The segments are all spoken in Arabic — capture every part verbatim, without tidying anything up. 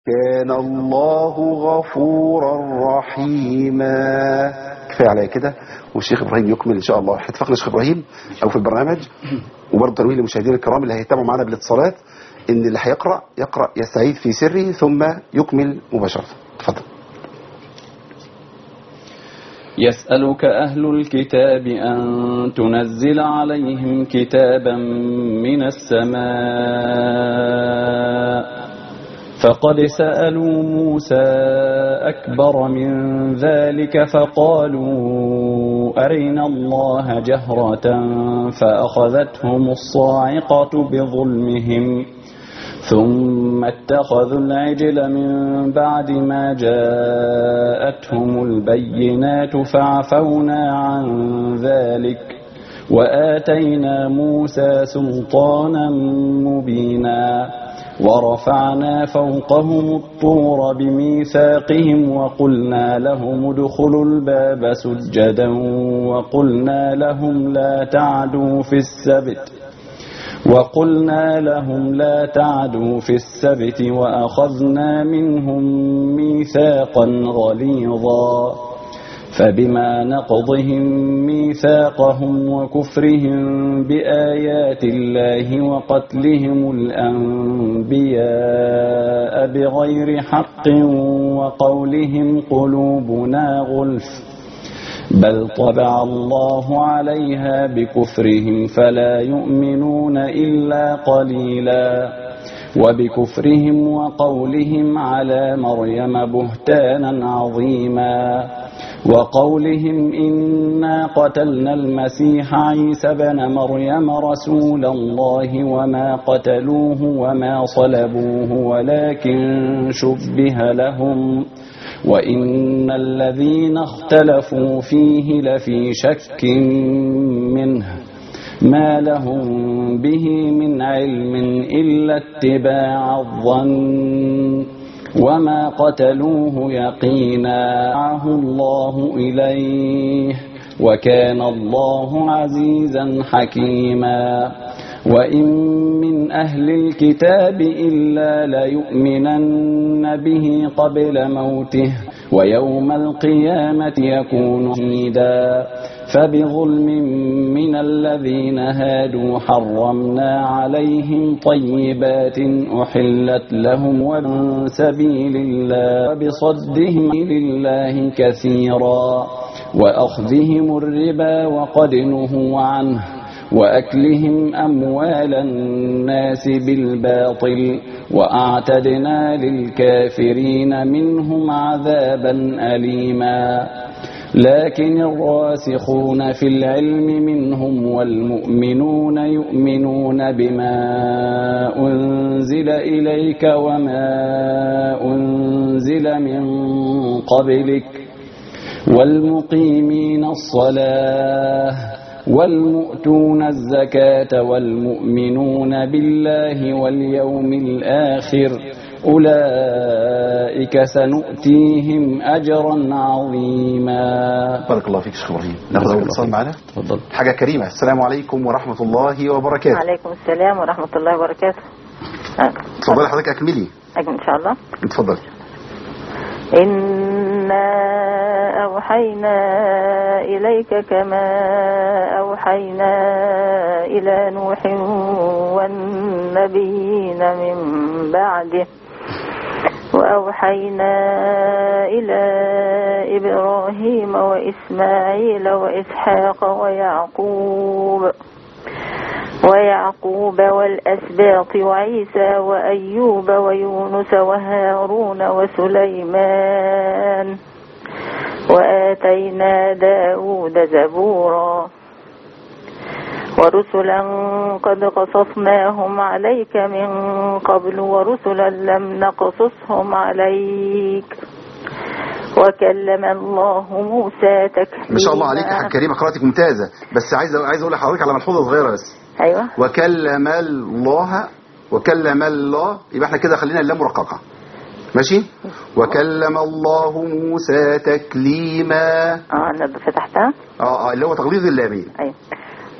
كان الله غفورا رحيما. كفاية عليا كده، والشيخ إبراهيم يكمل إن شاء الله. اتفقنا الشيخ إبراهيم أو في البرنامج، وبرضه تنويه للمشاهدين الكرام اللي هيتابعوا معنا بالاتصالات إن اللي هيقرأ يقرأ يستعيد في سره ثم يكمل مباشرة. تفضل. يسألك أهل الكتاب أن تنزل عليهم كتابا من السماء فقد سألوا موسى أكبر من ذلك فقالوا أرنا الله جهرة فأخذتهم الصاعقة بظلمهم ثم اتخذوا العجل من بعد ما جاءتهم البينات فعفونا عن ذلك وآتينا موسى سلطانا مبينا ورفعنا فوقهم الطور بميثاقهم وقلنا لهم ادخلوا الباب سجدا وقلنا لهم لا تعدوا في السبت وقلنا لهم لا تعدوا في السبت وأخذنا منهم ميثاقا غليظا فبما نقضهم ميثاقهم وكفرهم بآيات الله وقتلهم الأنبياء بغير حق وقولهم قلوبنا غلف بل طبع الله عليها بكفرهم فلا يؤمنون إلا قليلا وبكفرهم وقولهم على مريم بهتانا عظيما وقولهم إنا قتلنا المسيح عيسى بن مريم رسول الله وما قتلوه وما صلبوه ولكن شبه لهم وإن الذين اختلفوا فيه لفي شك منه ما لهم به من علم إلا اتباع الظن وما قتلوه يقينا دعاه الله إليه وكان الله عزيزا حكيما وإن من أهل الكتاب إلا ليؤمنن به قبل موته ويوم القيامة يكون شهيدا فبظلم من الذين هادوا حرمنا عليهم طيبات أحلت لهم وعن سبيل الله وبصدهم لله كثيرا وأخذهم الربا وقد نهوا عنه وأكلهم أموال الناس بالباطل وأعتدنا للكافرين منهم عذابا أليما لكن الراسخون في العلم منهم والمؤمنون يؤمنون بما أنزل إليك وما أنزل من قبلك والمقيمين الصلاة والمؤتون الزكاة والمؤمنون بالله واليوم الآخر أولئك سنؤتيهم أجرا عظيما. بارك الله فيك شيخ إبراهيم. ناخذ أول اتصال معنا. تفضل. حاجة كريمة. السلام عليكم ورحمة الله وبركاته. وعليكم السلام ورحمة الله وبركاته. تفضلي حضرتك أكملي. إن شاء الله. تفضل. إنا أوحينا إليك كما أوحينا إلى نوح والنبيين من بعده وأوحينا إلى إبراهيم وإسماعيل وإسحاق ويعقوب ويعقوب والأسباط وعيسى وأيوب ويونس وهارون وسليمان وآتينا داود زبورا ورسلا قد قصصناهم عليك من قبل ورسلا لم نقصصهم عليك وكلم الله موسى تكليما. ما شاء الله عليك يا حاجة كريمة، قراءتك ممتازة، بس عايز عايز اقول لحضرتك على ملحوظة صغيرة بس. ايوه. وكلم الله وكلم الله يبقى احنا كده خلينا اللام مرققة. ماشي. وكلم الله موسى تكليما. اه انا فتحتها. اه اه اللي هو تغليظ اللامين. ايوه.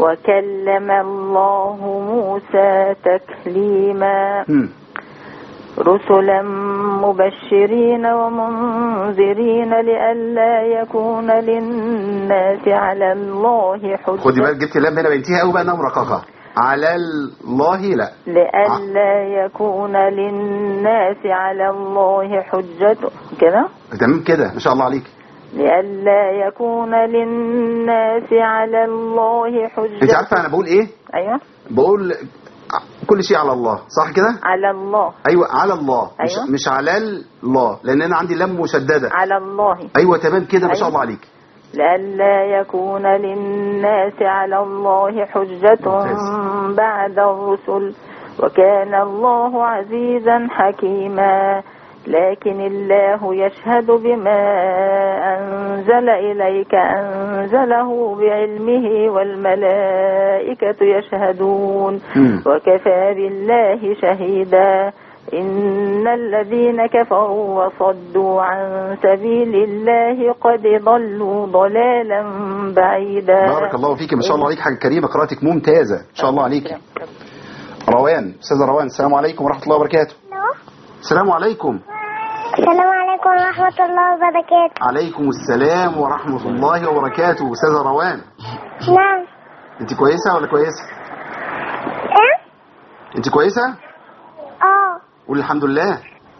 وكلم الله موسى تكليما. امم رسلا مبشرين ومنذرين لئلا يكون للناس على الله حجة. خدي بالك جبت اللام هنا بنتيها قوي بقى انها مرققه. على الله لا. لئلا يكون للناس على الله حجة كده. تمام كده ما شاء الله عليك. لئلا يكون للناس على الله حجة. انت عارفه انا بقول ايه؟ ايوه بقول كل شيء على الله صح كده؟ على الله. ايوه على الله. أيوة. مش مش على الله لان انا عندي لام مشدده. على الله. ايوه تمام كده ما شاء أيوة. الله عليك. لئلا يكون للناس على الله حجة بعد الرسل وكان الله عزيزا حكيما. لكن الله يشهد بما أنزل إليك أنزله بعلمه والملائكة يشهدون م. وكفى بالله شهيدا. إن الذين كفروا وصدوا عن سبيل الله قد ضلوا ضلالا بعيدا. بارك الله فيك ما شاء الله عليك حاجة كريمة قراءتك ممتازة ما شاء الله عليك. روان أستاذة روان السلام عليكم ورحمة الله وبركاته. السلام عليكم. السلام عليكم ورحمة الله وبركاته. عليكم السلام ورحمة الله وبركاته. أستاذة روان. نعم. أنت كويسة ولا كويسة؟ إيه؟ أنت كويسة؟ اه. قول الحمد لله.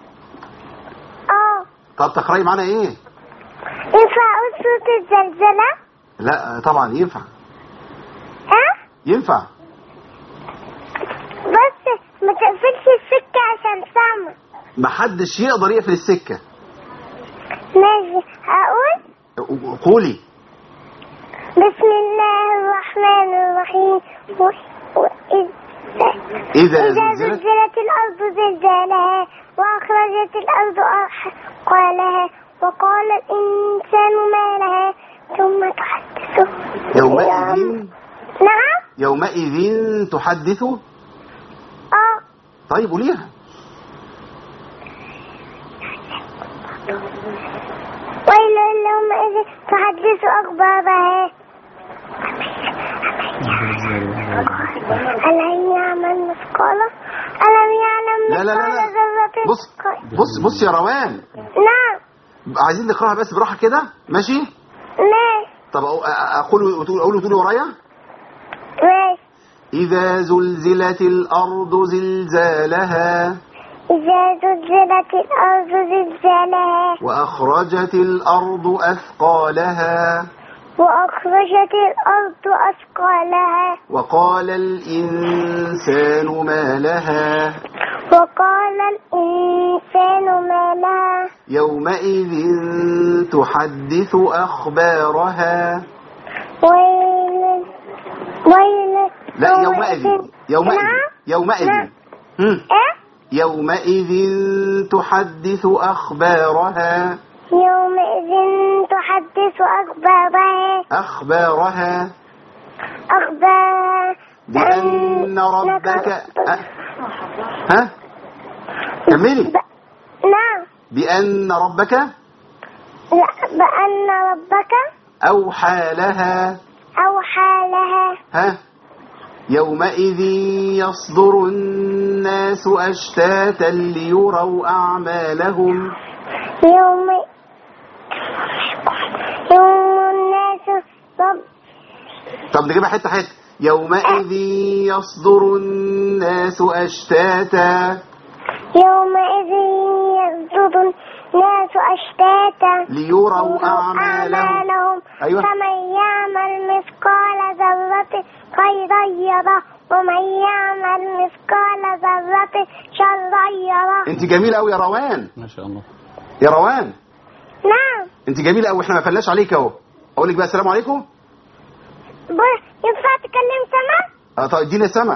اه. طب تقرأي معانا إيه؟ ينفع أقول صوت الزلزلة؟ لا طبعا ينفع. ها؟ ينفع. بس ما تقفلش السكة عشان سامع. محدش يقدر يقفل السكة. ماشي أقول؟ قولي. بسم الله الرحمن الرحيم. و... و... إذا, إذا زلزلت الأرض زلزالها وأخرجت الأرض أثقالها وقال الإنسان ما لها ثم تحدث يومئذ. نعم. يومئذ تحدث. اه. طيب قوليها. ويل يومئذ تحدث أخبارها ألم يعمل مثقال ألم يعلم لا لا لا مثقال لا ذرة. بص بص بص يا روان. نعم. عايزين نقراها بس براحة كده ماشي. ماشي. طب أقول وتقول أقول وتقولي ورايا. ماشي. إذا زلزلت الأرض زلزالها إذا زلزلت الأرض زلزالها وأخرجت الأرض أثقالها وأخرجت الأرض أثقالها وقال الإنسان ما لها وقال الإنسان ما لها يومئذ تحدث أخبارها. ويل ويل لا يومئذ يومئذ يومئذ هم. إيه؟ يومئذ تحدث أخبارها. يومئذ تحدث أخبارها أخبارها أخبار بأن ربك أه. ها كملي. ب... نعم. بأن ربك لا بأن ربك أوحى لها أوحى لها. ها يومئذ يصدر الناس أشتاتا ليروا أعمالهم. يوم يوم الناس رب. طب نجيبها حتة حتة. يومئذ يصدر الناس أشتاتا يومئذ يصدر الناس أشتاتا ليروا أعمالهم. أيوة. فمن يعمل مثقال ذرة خيرا يره ومن يعمل مثقال ذرة شرا يره. انت جميلة قوي يا روان ما شاء الله. يا روان. نعم. انت جميلة قوي احنا ما قفلناش عليك اهو. اقول لك بقى السلام عليكم. ينفع تكلم سما؟ اه طيب ادينا سما.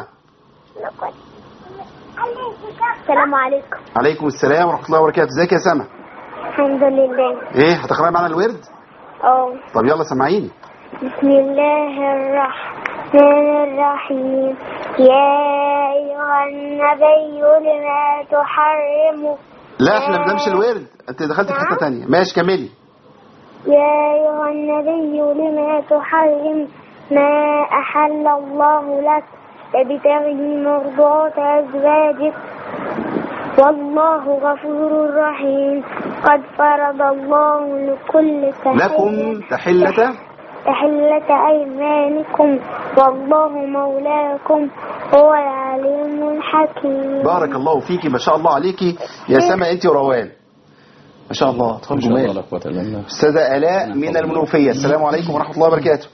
السلام عليكم. عليكم السلام ورحمة الله وبركاته. ازيك يا سما؟ الحمد لله. ايه هتقرأي معنا الورد؟ اه. طب يلا سمعيني. بسم الله الرحمن الرحيم. يا أيها النبي لما تحرم. لا احنا ما بنمشي الورد انت دخلت في حتة تانية. ماشي كملي. يا أيها النبي لما تحرم ما أحل الله لك تبتغي مرضات أزواجك والله غفور رحيم. قد فرض الله لكل لكم تحلة تحلة أيمانكم والله مولاكم هو العليم الحكيم. بارك الله فيكي، ما شاء الله عليكي يا سما انت وروان، ما شاء الله. تفضل جمال. استاذة آلاء من المنوفية. السلام عليكم ورحمة الله وبركاته.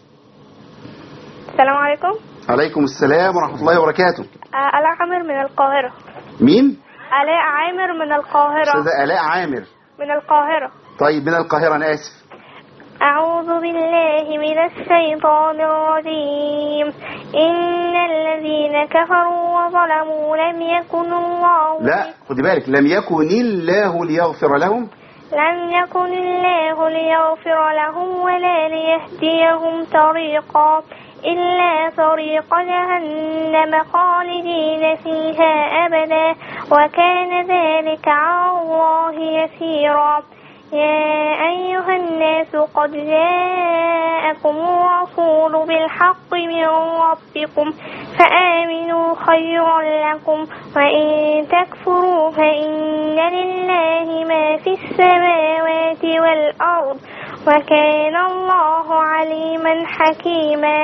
السلام عليكم. عليكم السلام ورحمة الله وبركاته. آلاء عامر من القاهرة. مين؟ آلاء عامر من القاهرة. استاذة آلاء عامر من القاهرة. طيب من القاهرة، أنا آسف. أعوذ بالله من الشيطان الرجيم. إن الذين كفروا وظلموا لم يكن الله لا خدي بالك، لم يكن الله ليغفر لهم لم يكن الله ليغفر لهم ولا ليهديهم طريقا إلا طريق جهنم خالدين فيها أبدا وكان ذلك على الله يسيرا. يا أيها الناس قد جاءكم الرسول بالحق من ربكم فآمنوا خيرا لكم وإن تكفروا فإن لله ما في السماوات والأرض وكان الله عليما حكيما.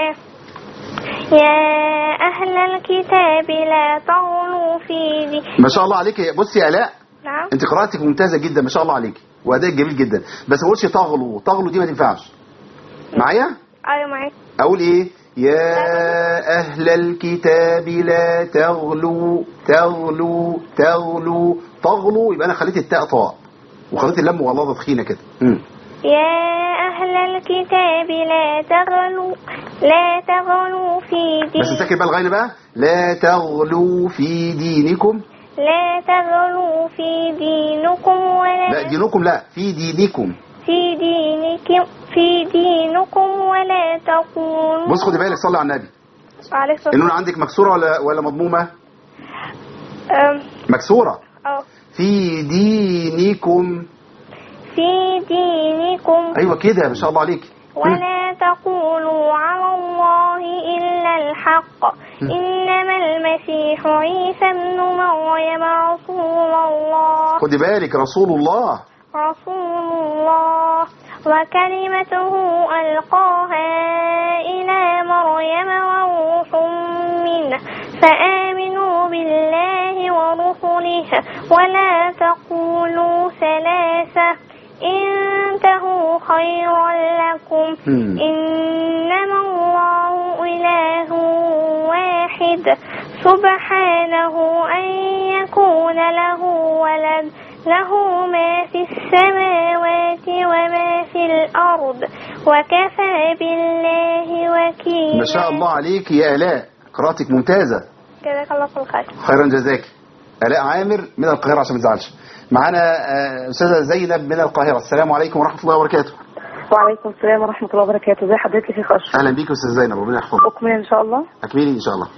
يا أهل الكتاب لا تغلوا في دين. ما شاء الله عليك. بصي يا آلاء، نعم انت قراءتك ممتازة جدا ما شاء الله عليك وأدائك جميل جدا، بس ما اقولش تغلو، تغلو دي ما تنفعش معايا. أيوة معاك. أقول إيه؟ يا أهل الكتاب لا تغلو تغلو تغلو تغلو، يبقى أنا خليت التاء طاء وخليت اللام والله تخينة كده. يا أهل الكتاب لا تغلوا لا تغلوا في دين. بس نسكر بقى الغين بقى، لا تغلوا في دينكم. لا تغلوا في دينكم ولا لا دينكم لا في دينكم في دينكم في دينكم ولا تقولوا. بص خدي بالك، صلي على النبي. عليه الصلاة النون عندك مكسورة ولا ولا مضمومة؟ أم. مكسورة. أه. في دينكم في دينكم. أيوة كده ما شاء الله عليك. ولا تقولوا على الله إلا الحق. إنما المسيح عيسى ابن مريم رسول الله. خدي بالك، رسول الله رسول الله وكلمته ألقاها إلى مريم وروح منه فآمنوا بالله ورسله ولا تقولوا ثلاثة انتهوا خيرا لكم. إنما الله إله واحد سبحانه أن يكون له ولد له ما في السماوات وما في الأرض وكفى بالله وكيلا. ما شاء الله عليك يا آلاء، قراءتك ممتازة. جزاك الله كل خير. خيرا جزاك. آلاء عامر من القاهرة عشان ما تزعلش. معانا أستاذة زينب من القاهرة. السلام عليكم ورحمة الله وبركاته. وعليكم السلام ورحمة الله وبركاته. ازي حضرتك يا شيخ أشرف؟ أهلا بيك أستاذة زينب، ربنا يحفظك. أكمل إن شاء الله. أكملي إن شاء الله.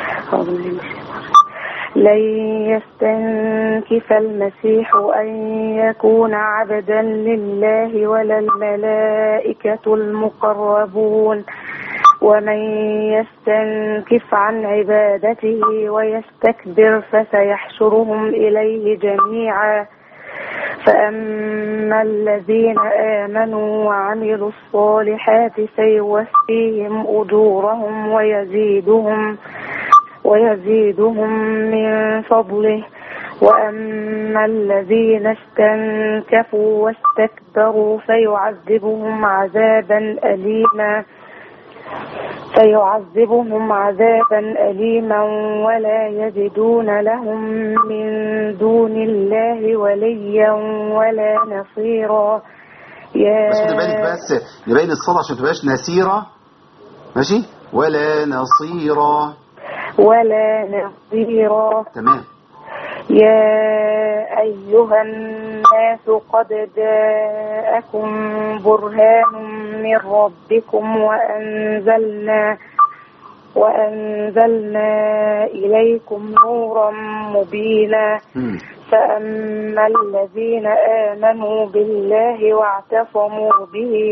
لن يستنكف المسيح أن يكون عبدا لله ولا الملائكة المقربون ومن يستنكف عن عبادته ويستكبر فسيحشرهم إليه جميعا. فأما الذين آمنوا وعملوا الصالحات فيوفيهم أجورهم ويزيدهم ويزيدهم من فضله. وأما الذين استنكفوا واستكبروا فيعذبهم عذابا أليما فيعذبهم عذابا أليما ولا يجدون لهم من دون الله وليا ولا نصيرا. يا بس خدي بالك، بس نبين الصلاة عشان ما تبقاش نسيرة، ماشي؟ ولا نصيرا ولا نصيرا. تمام. يا أيها الناس قد جاءكم برهان من ربكم وأنزلنا وأنزلنا إليكم نورا مبينا. فأما الذين آمنوا بالله واعتصموا به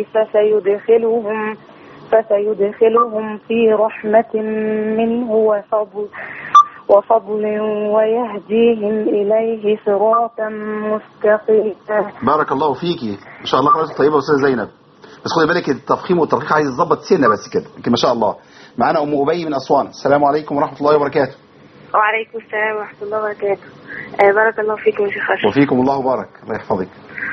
فسيدخلهم فسيدخلهم في رحمة منه وفضل وفضل ويهديهم إليه صراطا مستقيما. بارك الله فيكي، ما شاء الله قراءتك طيبة أستاذة زينب، بس خدي بالك التفخيم والترقيق عايز يتظبط سنة بس كده، لكن ما شاء الله. معانا أم أبي من أسوان. السلام عليكم ورحمة الله وبركاته. وعليكم السلام ورحمة الله وبركاته. آه بارك الله فيكم يا شيخ أشرف. وفيكم الله بارك، الله يحفظك.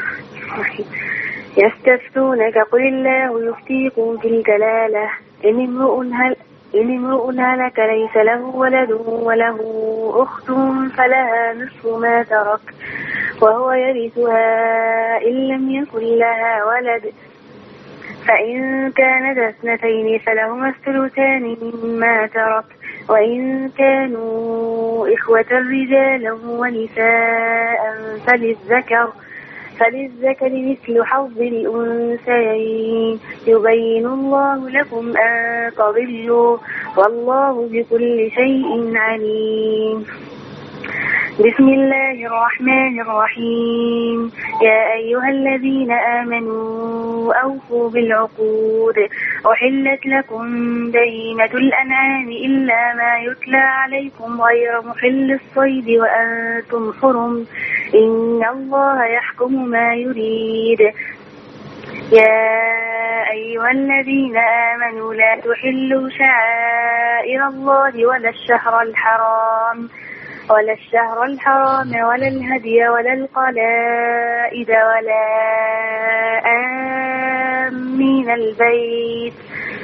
يستفتونك قل الله يفتيكم في الكلالة إن امرؤ هل إن امرؤ هلك ليس له ولد وله أخت فلها نصف ما ترك وهو يرثها إن لم يكن لها ولد فإن كانت اثنتين فلهما الثلثان مما ترك وإن كانوا إخوة رجالا ونساء فللذكر فللذكر مثل حظ الأنثيين يبين الله لكم أن تضلوا والله بكل شيء عليم. بسم الله الرحمن الرحيم. يا أيها الذين آمنوا أوفوا بالعقود أحلت لكم بهيمة الأنعام إلا ما يتلى عليكم غير محل الصيد وأنتم حرم إن الله يحكم ما يريد. يا أيها الذين آمنوا لا تحلوا شعائر الله ولا الشهر الحرام ولا الشهر الحرام ولا الهدي ولا القلائد ولا آمين البيت.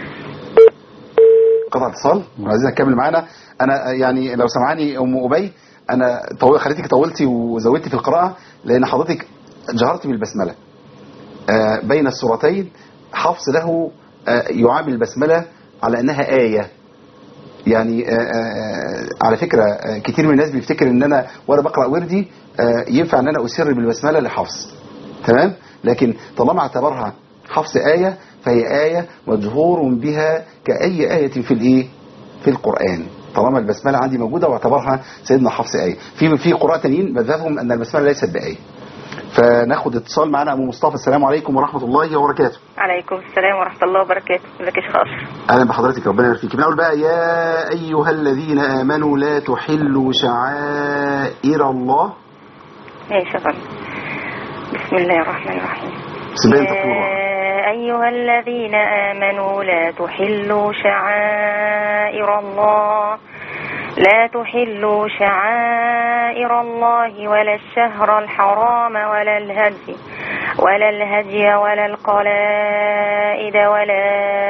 قطع اتصال، عايزين نكمل معانا. أنا يعني لو سمعاني أم أبي، أنا طو... خليتك طولتي وزودتي في القراءة لأن حضرتك جهرتي بالبسملة آه بين السورتين. حفص له آه يعامل البسملة على أنها آية. يعني آآ آآ على فكرة كتير من الناس بيفتكر ان انا وانا بقرأ وردي ينفع ان انا اسر بالبسملة لحفص، تمام؟ لكن طالما اعتبرها حفص آية فهي آية مجهور بها كأي آية في الايه في القرآن، طالما البسملة عندي موجودة واعتبرها سيدنا حفص آية. في في قراء تانيين مذهبهم ان البسملة ليست بآية. فناخد اتصال معنا ابو مصطفى. السلام عليكم ورحمة الله وبركاته. عليكم السلام ورحمة الله وبركاته. ازيك يا شيخ أشرف؟ اهلا بحضرتك، ربنا يبارك فيك. بنقول بقى يا ايها الذين امنوا لا تحلوا شعائر الله. ماشي يا فندم. بسم الله الرحمن الرحيم. بسم الله يا أيها الذين آمنوا لا تحلوا شعائر الله لا تحلوا شعائر الله ولا الشهر الحرام ولا الهدي ولا الهدي ولا القلائد ولا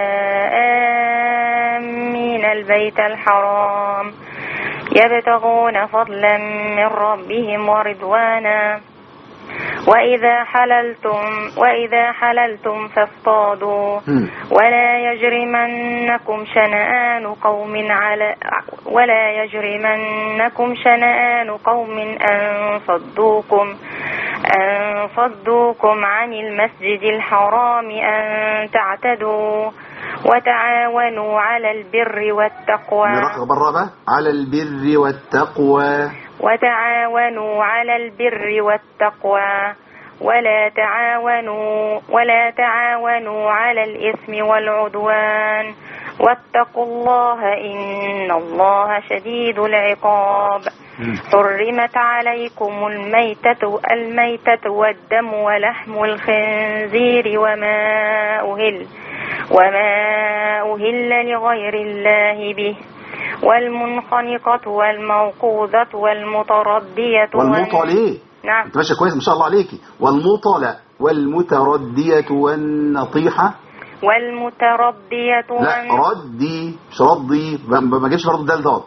آمين البيت الحرام يبتغون فضلا من ربهم ورضوانا وإذا حللتم وإذا حللتم فاصطادوا ولا يجرمنكم شنآن قوم على ولا يجرمنكم شنآن قوم أن صدوكم أن صدوكم عن المسجد الحرام أن تعتدوا وتعاونوا على البر والتقوى. على البر والتقوى وتعاونوا على البر والتقوى ولا تعاونوا ولا تعاونوا على الإثم والعدوان واتقوا الله إن الله شديد العقاب. حرمت عليكم الميتة الميتة والدم ولحم الخنزير وما أهل وما أهل لغير الله به والمنخنقة والموقوذة والمتردية والمطلة. نعم انت ماشيه كويس ما شاء الله عليكي. والمطلة والمتردية والنطيحة. والمتردية لا ردي مش ردي، ما جيش برضه ده الضاد.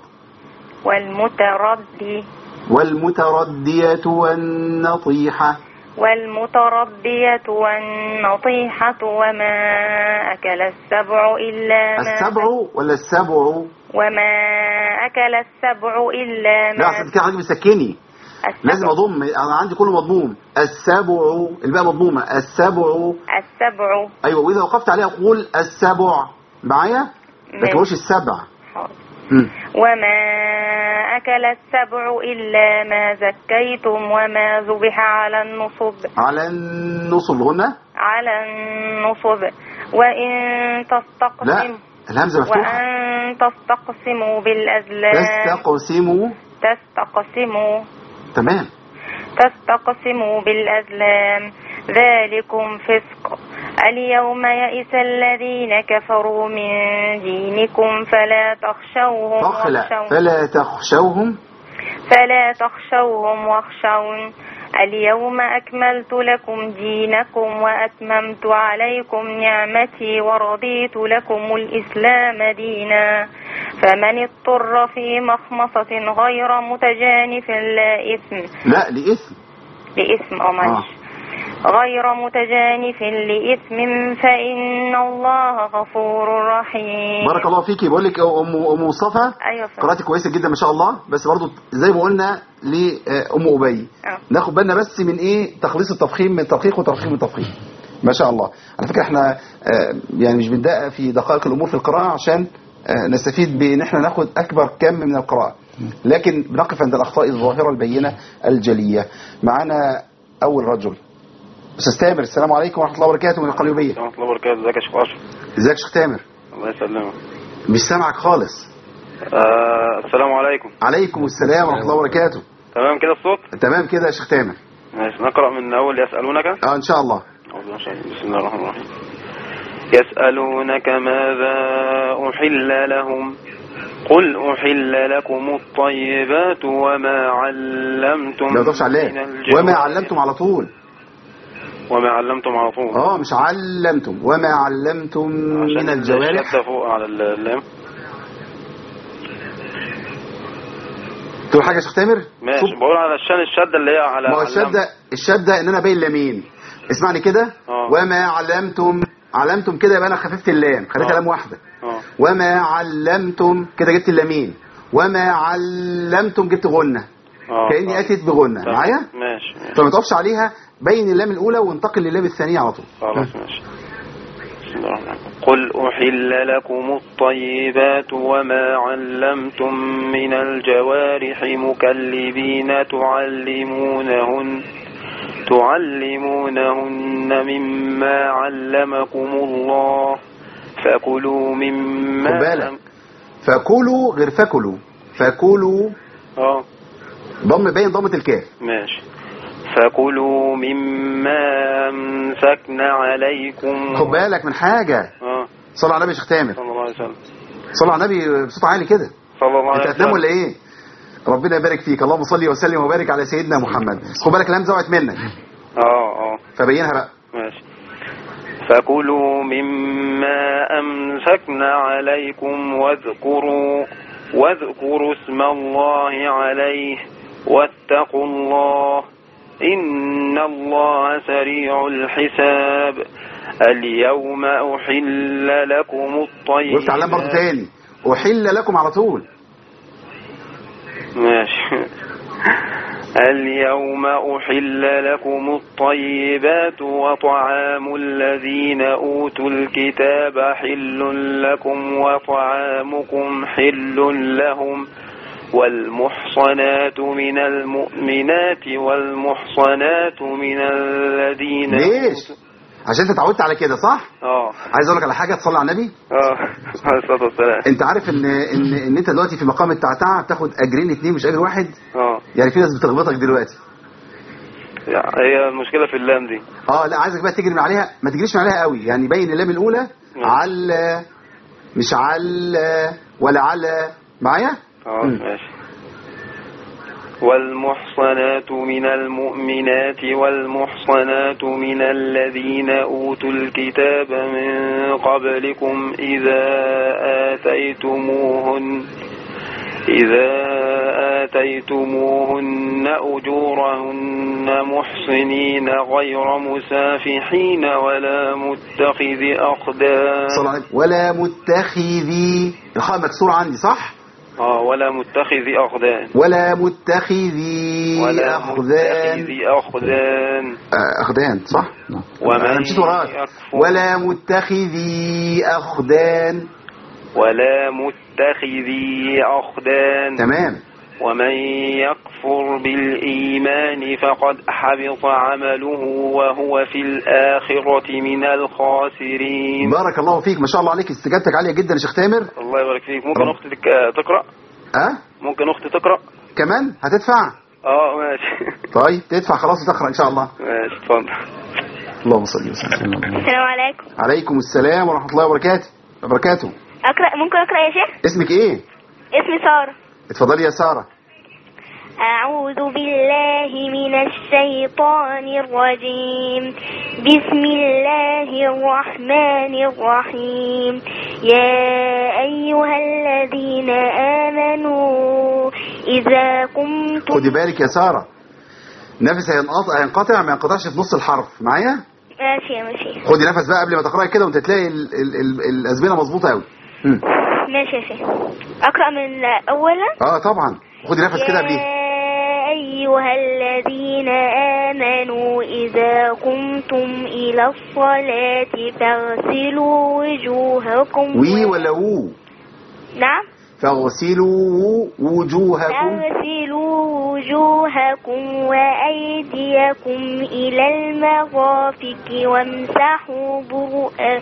والمتردي والمتردية والنطيحة والمتربية والنطيحة وما أكل السبع إلا ما السبع ولا السبع وما أكل السبع إلا ما لا أصل كده حضرتك مسكني لازم أضم. أنا عندي كله مضموم. السبع الباء مضمومة. السبع السبع أيوة. وإذا وقفت عليها أقول السبع معايا ما تقولش السبع. وما أكل السبع إلا ما زكيتم وما ذبح على النصب. على النصب هنا. على النصب وإن تستقسم. لا الهمزة مفتوحة. وأن تستقسموا بالأزلام. تستقسموا. تستقسموا. تمام. تستقسموا بالأزلام ذلكم فسق. اليوم يئس الذين كفروا من دينكم فلا تخشوهم واخشون. فلا تخشوهم. فلا تخشوهم واخشون. اليوم أكملت لكم دينكم وأتممت عليكم نعمتي ورضيت لكم الإسلام دينا فمن اضطر في مخمصة غير متجانف لا إثم. لا لإثم. لإثم أو معلش غير متجانف لإثم فإن الله غفور رحيم. بارك الله فيكي. بقول لك ام ام مصطفى ايوه قراءتك كويسه جدا ما شاء الله، بس برضو زي ما قلنا لام ابي أه. ناخد بالنا بس من ايه تخليص التفخيم من التدقيق وترخيم من التفخيم. ما شاء الله. على فكره احنا يعني مش بندقق في دقائق الامور في القراءه عشان نستفيد بان احنا ناخد اكبر كم من القراءه، لكن بنقف عند الاخطاء الظاهره البينه الجليه. معانا اول رجل استاذ تامر. السلام عليكم ورحمه الله وبركاته من القليوبيه. ورحمه الله وبركاته. ازيك يا شيخ اشرف؟ ازيك يا شيخ تامر؟ الله يسلمك. مش سامعك خالص. آه السلام عليكم. عليكم السلام ورحمه الله وبركاته. تمام كده الصوت؟ تمام كده يا شيخ تامر. ماشي نقرا من اول يسالونك. اه ان شاء الله. بسم الله الرحمن الرحيم. يسالونك ماذا احل لهم قل أحل لكم الطيبات وما علمتم لا تقفش عليه. وما علمتم على طول. وما علمتم على طول. اه مش علمتم. وما علمتم من الجوارح. الشدة فوق على اللام. تقول حاجة يا شيخ تامر؟ ماشي. بقول على الشان الشدة اللي هي على ما هو الشدة الشدة ان انا باين لامين. اسمعني كده. أوه. وما علمتم علمتم كده يبقى انا خففت اللام خليتها لام واحدة. أوه. وما علمتم كده جبت اللامين. وما علمتم جبت غنة. أوه. كأني اتت بغنة. معايا؟ ماشي. فما تقفش عليها. بين اللام الاولى وانتقل للام الثانية على طول. خلاص ماشي. قل أحل لكم الطيبات وما علمتم من الجوارح مكلبين تعلمونهن تعلمونهن مما علمكم الله فكلوا مما خد بالك فكلوا غير فكلوا. فكلوا اه ضم باين ضمة الكاف. ماشي. فكلوا مما امسكنا عليكم. خد بالك من حاجة. اه صلى على النبي يا شيخ تامر. صلى الله عليه وسلم. صلى على النبي بصوت عالي كده. صلى الله عليه وسلم. انت هتنام ولا ايه؟ ربنا يبارك فيك. اللهم صل وسلم وبارك على سيدنا محمد. خد بالك الهمزة وقعت منك. اه اه فبينها بقى. ماشي. فكلوا مما امسكنا عليكم واذكروا واذكروا اسم الله عليه واتقوا الله إن الله سريع الحساب. اليوم أحل لكم الطيبات. قلت علام برضو تاني. أحل لكم على طول. ماشي. اليوم أحل لكم الطيبات وطعام الذين أوتوا الكتاب حل لكم وطعامكم حل لهم والمحصنات من المؤمنات والمحصنات من الذين ليش؟ عشان انت اتعودت على كده صح؟ اه عايز اقول لك على حاجه تصلي على النبي؟ اه عليه الصلاه والسلام. انت عارف ان ان ان انت دلوقتي في مقام التعتعه بتاخد اجرين اتنين مش اجر واحد؟ اه يعني في ناس بتغبطك دلوقتي. هي المشكله في اللام دي. اه لا عايزك بقى تجري من عليها. ما تجريش من عليها قوي يعني بين اللام الاولى على مش على ولا على. معايا؟ اه ماشي. والمحصنات من المؤمنات والمحصنات من الذين أوتوا الكتاب من قبلكم إذا آتيتموهن إذا آتيتموهن أجورهن محصنين غير مسافحين ولا متخذي أخدان. ولا متخذي. الخاء مكسور عندي صح؟ اه ولا متخذي أخدان. ولا متخذي ولا أخدان. متخذي أخدان. أخدان صح؟ ومن مشيت وراك. ولا متخذي أخدان. ولا متخذي أخدان. تمام. ومن يكفر يكفر بالإيمان فقد حبط عمله وهو في الآخرة من الخاسرين. بارك الله فيك، ما شاء الله عليك، استجابتك عالية جدا يا شيخ تامر. الله يبارك فيك. ممكن أختي تك- تقرأ؟ أه؟ ممكن أختي تقرأ؟ كمان هتدفع؟ اه ماشي. طيب تدفع خلاص وتقرأ إن شاء الله. ماشي اتفضل. اللهم صل وسلم. السلام عليكم. عليكم السلام ورحمة الله وبركاته. وبركاته. أقرأ ممكن أقرأ يا شيخ؟ اسمك إيه؟ اسمي سارة. اتفضلي يا سارة. أعوذ بالله من الشيطان الرجيم. بسم الله الرحمن الرحيم. يا أيها الذين آمنوا إذا قمتم. خدي بالك يا سارة، نفس هينقطع هينقطع ما ينقطعش في نص الحرف معايا. ماشي يا ماشي. خدي نفس بقى قبل ما تقرأي كده وانت تلاقي ال ال ال الأزمنة مظبوطة قوي. ماشي يا شيخ. أقرأ من أولا. اه طبعا، خدي نفس كده قبليه. يا أيها الذين آمنوا إذا قمتم إلى الصلاة فاغسلوا وجوهكم. وي ولا وو؟ نعم. فاغسلوا وجوهكم. فاغسلوا وجوهكم وأيديكم إلى المرافق وامسحوا برؤ-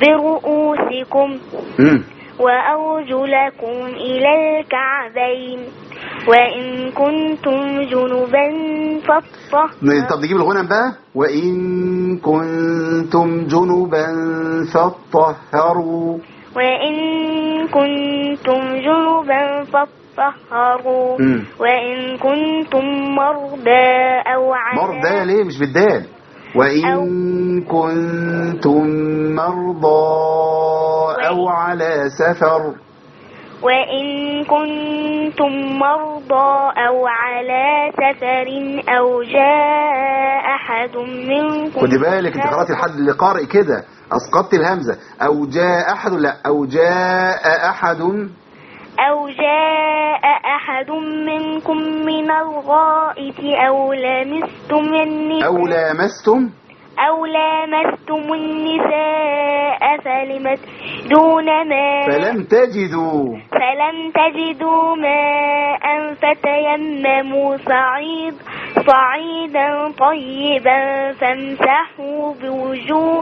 برؤوسكم امم وأرجلكم إلى الكعبين وإن كنتم جنبا فاطهروا. طب نجيب الغنم بقى. وإن كنتم جنبا فاطهروا. وإن كنتم جنبا فاطهروا. مم. وإن كنتم مرضى أو على مرضى ليه مش بالدال؟ وإن كنتم مرضى أو على سفر. وإن كنتم مرضى أو على سفر أو جاء أحد منكم. خدي بالك انت قرأتي الحد اللي قارئ كده أسقطت الهمزة. أو جاء أحد، لا أو جاء أحد. أو جاء أحد منكم من الغائط أو لمستم النساء أو لامستم أو لامستم النساء فلم دون ماء فلم تجدوا فلم تجدوا ماء فتيمموا صعيد صعيدا طيبا فامسحوا بوجوه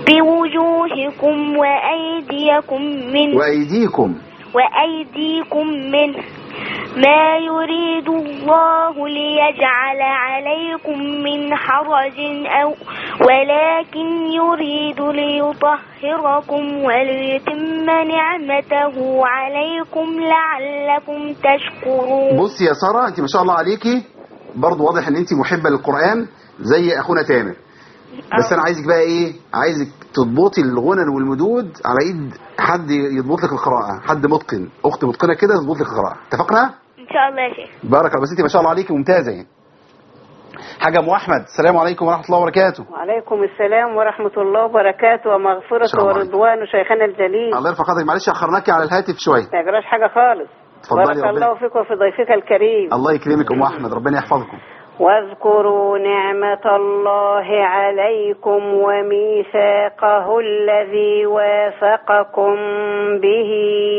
بوجوهكم وأيديكم منه وأيديكم وأيديكم منه ما يريد الله ليجعل عليكم من حرج أو ولكن يريد ليطهركم وليتم نعمته عليكم لعلكم تشكرون. بصي يا سارة، انت ما شاء الله عليكي برضو واضح ان انت محبة للقرآن زي اخونا تامر، بس انا عايزك بقى ايه، عايزك تضبطي الغنن والمدود على ايد حد يضبط لك القراءة، حد متقن، اخت متقنة كده تضبط لك القراءة. اتفقنا؟ ان شاء الله يا شيخ. بارك الله. بس انت ما شاء الله عليكي ممتازة يعني. حاجة ام احمد، السلام عليكم ورحمة الله وبركاته. وعليكم السلام ورحمة الله وبركاته ومغفرة ورضوان شيخنا الجليل. الله يرفع قدرك، معلش اخرناكي على الهاتف شوية. ما يجراش حاجة خالص. بارك الله فيك وفي ضيفك الكريم. الله يكرمك ام احمد، ربنا يحفظكم. واذكروا نعمة الله عليكم وميثاقه الذي واثقكم به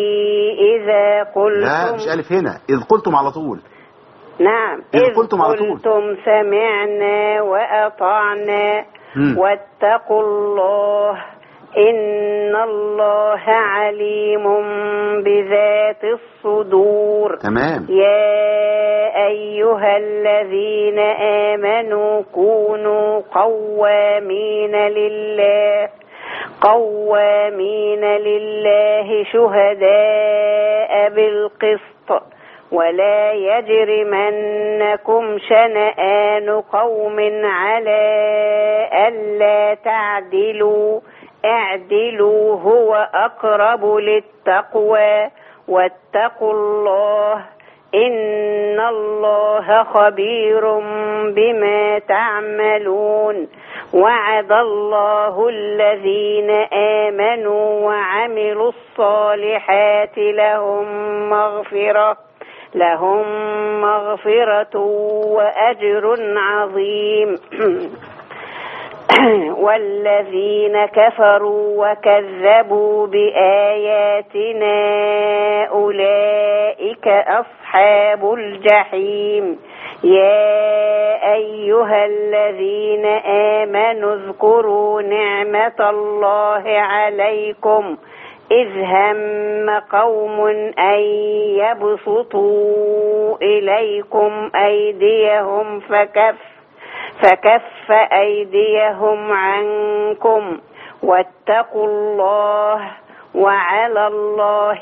إذا قلتم. لا مش ألف هنا، إذ قلتم على طول. نعم إذ, إذ قلتم على طول. قلتم سمعنا وأطعنا م. واتقوا الله إن الله عليم بذات الصدور. تمام. يا أيها الذين آمنوا كونوا قوامين لله قوامين لله شهداء بالقسط ولا يجرمنكم شنآن قوم على ألا تعدلوا اعدلوا هو أقرب للتقوى واتقوا الله إن الله خبير بما تعملون. وعد الله الذين آمنوا وعملوا الصالحات لهم مغفرة لهم مغفرة وأجر عظيم. والذين كفروا وكذبوا بآياتنا أولئك أصحاب الجحيم يا أيها الذين آمنوا اذكروا نعمة الله عليكم إذ هم قوم أن يبسطوا إليكم أيديهم فكف فكف أيديهم عنكم واتقوا الله وعلى الله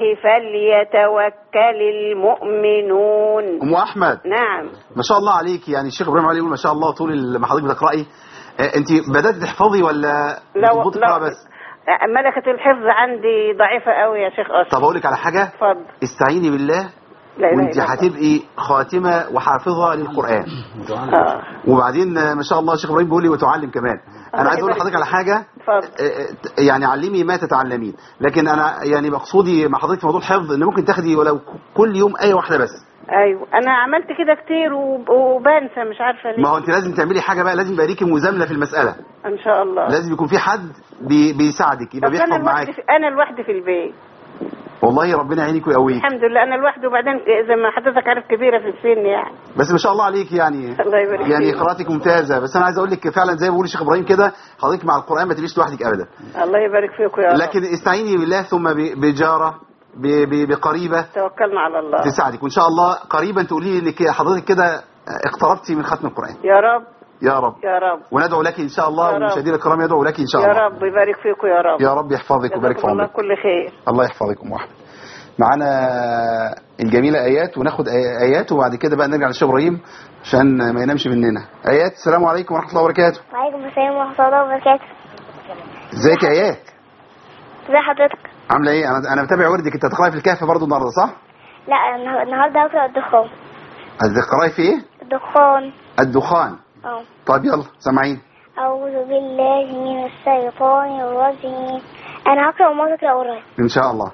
فليتوكل المؤمنون. ام احمد. نعم. ما شاء الله عليك، يعني الشيخ ابراهيم علي يقول ما شاء الله طول ما حضرتك بتقراي. انت بدات تحفظي ولا بتضبطي القراءه بس؟ ملكة الحفظ عندي ضعيفة قوي يا شيخ أشرف. طب اقول لك على حاجه. اتفضل. استعيني بالله وانت هتبقي خاتمه وحافظه للقران. آه. وبعدين ما شاء الله الشيخ ابراهيم بيقول لي وتعلم كمان. انا عايز اقول لحضرتك على حاجه. اتفضل. يعني علمي ما تتعلمين، لكن انا يعني مقصودي مع حضرتك في موضوع الحفظ ان ممكن تاخدي ولو كل يوم ايه واحده بس. ايوه انا عملت كده كتير وبنسى مش عارفه ليه. ما هو انت لازم تعملي حاجه بقى، لازم يبقى ليكي مزامله في المساله ان شاء الله. لازم يكون في حد بي بيساعدك يبقى بيحفظ معاك. انا لوحدي في البيت والله ربنا يعينك ويقويك. الحمد لله انا لوحدي، وبعدين زي ما حضرتك عارف كبيره في السن يعني. بس ما شاء الله عليك يعني. الله يبارك فيك. يعني قراءتك ممتازه، بس انا عايز اقول لك فعلا زي ما بيقول الشيخ ابراهيم كده، حضرتك مع القران ما تبقيش لوحدك ابدا. الله يبارك فيكم يا رب. لكن استعيني بالله ثم بجاره بقريبه توكلنا على الله تساعدك، وان شاء الله قريبا تقولي لي انك حضرتك كده اقتربتي من ختم القران. يا رب يا رب يا رب. وندعو لك ان شاء الله، والمشاهدين الكرام يدعو لك ان شاء الله. يا رب يبارك فيكم يا رب. يا رب يحفظك ويبارك في عمرك. الله كل خير. الله يحفظكم واحد. معانا الجميلة آيات، وناخد آيات وبعد كده بقى نرجع للشيخ إبراهيم عشان ما ينامش مننا. آيات السلام عليكم ورحمة الله وبركاته. وعليكم السلام ورحمة الله وبركاته. ازيك يا آيات؟ ازي حضرتك؟ عاملة ايه؟ أنا أنا متابع وردك، أنت هتقرأي في الكهف برضه النهارده صح؟ لا النهارده هقرأ الدخان. هتقرأي في ايه؟ الدخان. الدخان. اه. طيب يلا سامعين. أعوذ بالله من الشيطان الرجيم. أنا هقرأ وما تقرأ ورايا. إن شاء الله.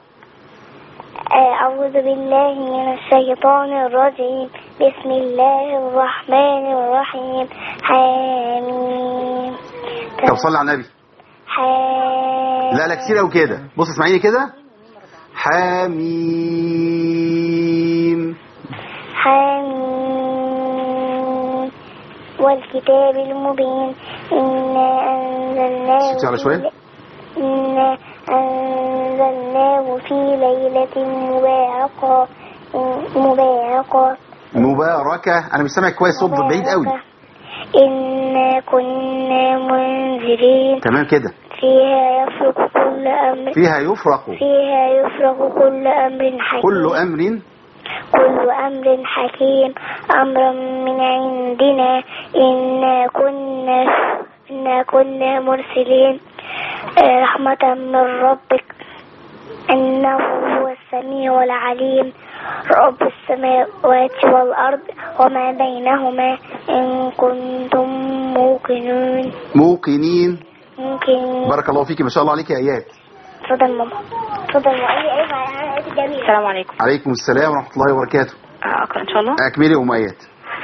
أعوذ بالله من الشيطان الرجيم. بسم الله الرحمن الرحيم. حميم. طب صلي على النبي. حميم. لا لا كتير أوي كده، بص اسمعيني كده. حميم. حميم والكتاب المبين. إنا أنزلناه. صوتي على شوية. إنا أنزلناه في ليلة مباركة مباركة مباركة. أنا مش سامع كويس، صوت بعيد قوي. إنا كنا منذرين. تمام كده. فيها يفرق كل أمر فيها يفرق فيها يفرق كل أمر حكيم. كل أمر كل أمر حكيم. أمرا من عندنا. إنا كنا إنا كنا مرسلين رحمة من ربك إنه هو السميع العليم. رب السماوات والأرض وما بينهما إن كنتم موقنين. موقنين. ممكن. بارك الله فيك، ما شاء الله عليك يا آيات. اتفضل ماما. اتفضل ماما. السلام عليكم. عليكم السلام ورحمة الله وبركاته. أقرأ إن شاء الله. أكملي أم آيات.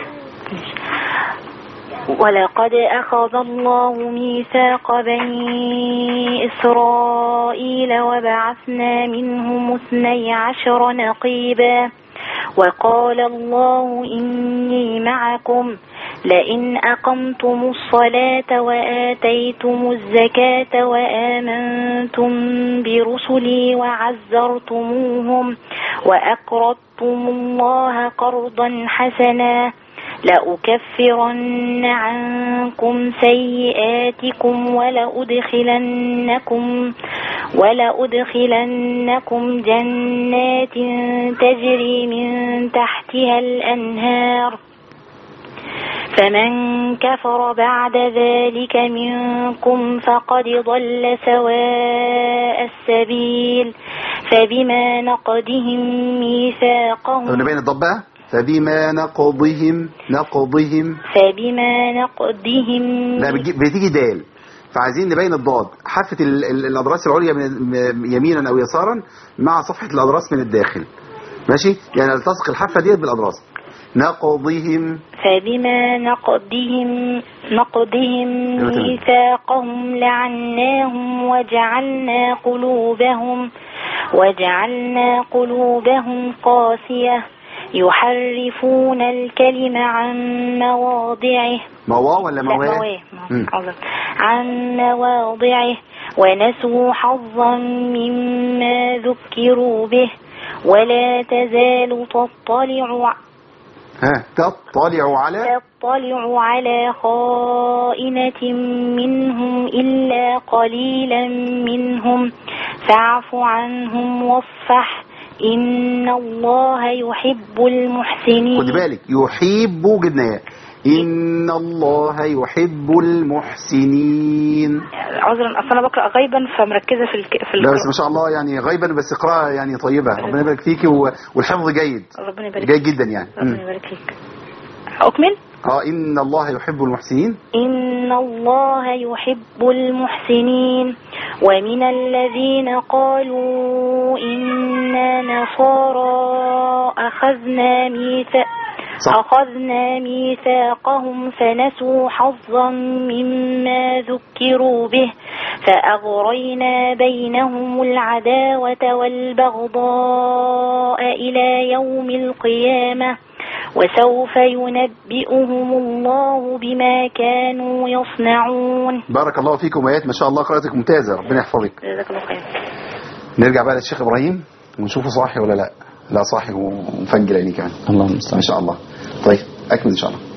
ولقد أخذ الله ميثاق بني إسرائيل وبعثنا منهم اثني عشر نقيبا وقال الله إني معكم لئن أقمتم الصلاة وآتيتم الزكاة وآمنتم برسلي وعزرتموهم وأقرضتم الله قرضا حسنا لأكفرن عنكم سيئاتكم ولأدخلنكم ولأدخلنكم جنات تجري من تحتها الأنهار فمن كفر بعد ذلك منكم فقد ضل سواء السبيل فبما نقضهم ميثاقهم. طب نبين الضبة. فبما نقضهم نقضهم فبما نقضهم لا بتيجي دال، فعايزين نبين الضاد. حافة الأضراس العليا من يمينا أو يسارا مع صفحة الأضراس من الداخل، ماشي؟ يعني التصق الحافة ديت بالأضراس. نقضهم فبما نقضهم نقضهم ميثاقهم لعناهم وجعلنا قلوبهم وجعلنا قلوبهم قاسية يحرفون الكلم عن مواضعه موا ولا لا مواه؟ مواه مم. عذرا. عن مواضعه ونسوا حظا مما ذكروا به ولا تزال تطلع ها تطلع على تطلع على خائنة منهم إلا قليلا منهم فاعف عنهم واصفح إن الله يحب المحسنين. خد بالك يحب جبنا إن الله يحب المحسنين. عذرا أصلا أنا بقرأ غيبا فمركزة في الك... في لا بس ما شاء الله يعني غيبا بس قراءة يعني طيبة. ربنا يبارك فيكي والحفظ جيد. ربنا يبارك جيد جدا يعني. ربنا يبارك فيك. أكمل. اه إن الله يحب المحسنين. إن الله يحب المحسنين. ومن الذين قالوا إنا نصارى أخذنا ميثاق أخذنا ميثاقهم فنسوا حظا مما ذكروا به فأغرينا بينهم العداوة والبغضاء إلى يوم القيامة وسوف ينبئهم الله بما كانوا يصنعون. بارك الله فيكم آيات ما شاء الله قراءتك ممتازة ربنا يحفظك. جزاك الله خير. نرجع بقى للشيخ إبراهيم ونشوفه صاحي ولا لا. لا صاحي ومفنجل يعني كمان. اللهم صل ما شاء الله. طيب أكمل إن شاء الله.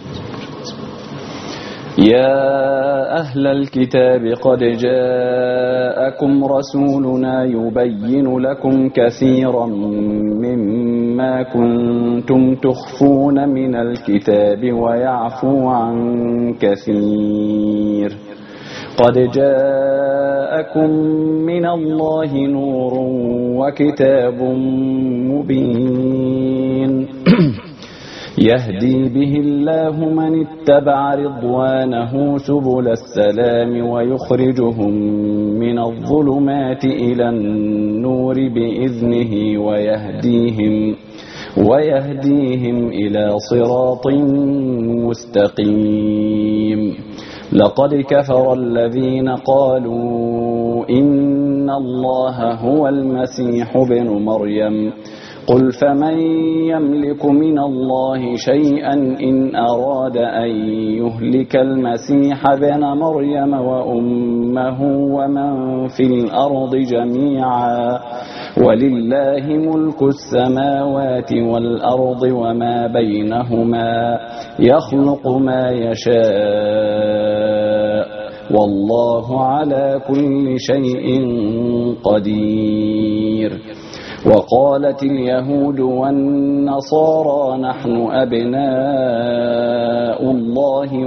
يا أهل الكتاب قد جاءكم رسولنا يبين لكم كثيرا مما كنتم تخفون من الكتاب ويعفو عن كثير قد جاءكم من الله نور وكتاب مبين يهدي به الله من اتبع رضوانه سبل السلام ويخرجهم من الظلمات إلى النور بإذنه ويهديهم ويهديهم إلى صراط مستقيم لقد كفر الذين قالوا إن الله هو المسيح ابن مريم قل فمن يملك من الله شيئا إن أراد أن يهلك المسيح ابن مريم وأمه ومن في الأرض جميعا ولله ملك السماوات والأرض وما بينهما يخلق ما يشاء والله على كل شيء قدير وقالت اليهود والنصارى نحن أبناء الله